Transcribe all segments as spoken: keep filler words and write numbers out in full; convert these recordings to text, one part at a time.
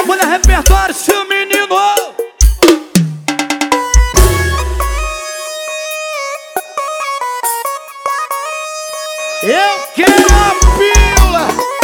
Escolha repertório, seu menino. Eu quero a pílula.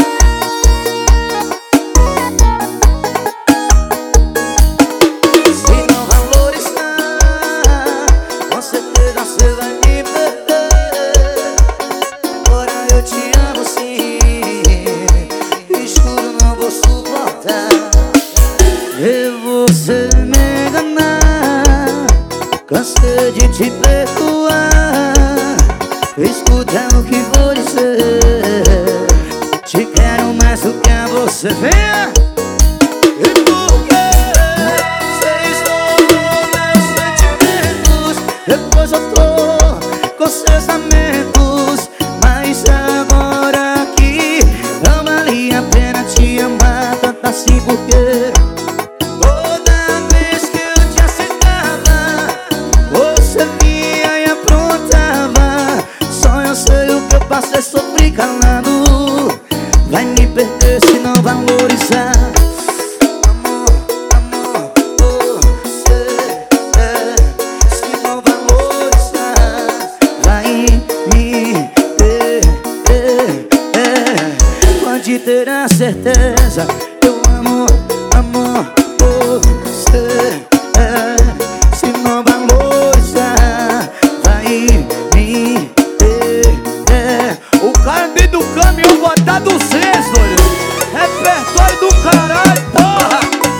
Se não valorizar, com certeza você vai me perder. Agora eu te amo sim, e juro não vou suportar ver você me enganar. Cansei de te perdoar. Escuta o que vou dizer. Te quero mais do que a você. Venha! E por que você estourou meus sentimentos? Depois eu tô com seus lamentos. Mas agora aqui não vale a pena te amar tanto assim. Porque toda vez que eu te aceitava, você vinha e aprontava. Só eu sei o que eu passei, sofri calado. Vai me perder se não valorizar. Amor, amor, você é. Se não valorizar, vai me perder. Pode ter a certeza. Eu amo, amor, você é. Se não valorizar, vai me perder. O cara dentro do caminhão botar do seis, doido. Repertório do caralho, porra.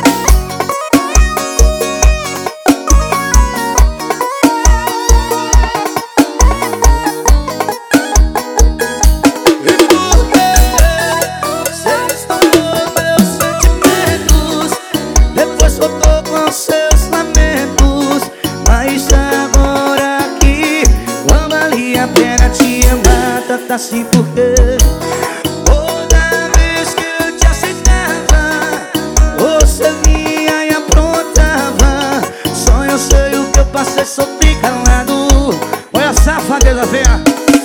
E por que você estourou meus sentimentos? Depois voltou com seus lamentos. Mas agora aqui não vale a pena te amar tanto assim. Porque toda vez que eu te aceitava, você vinha e aprontava. Só eu sei o que eu passei, sofri calado. Olha a safadeza, venha.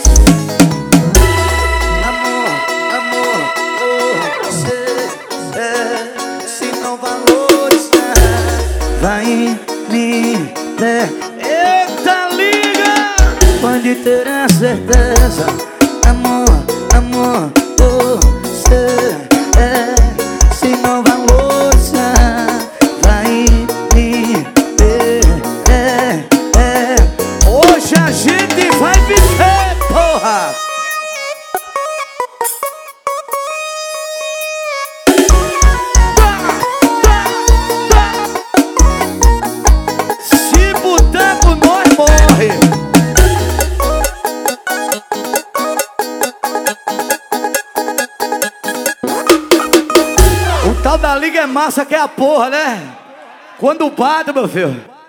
Amor, amor, oh, você é. Se não valorizar, vai me perder. Eita, liga! Pode ter a certeza. Amor, amor, você é. Se não valorizar, vai me perder. Hoje a gente vai viver, porra! Se boteco nós morre. O tal da liga é massa que é a porra, né? Quando bate, meu filho.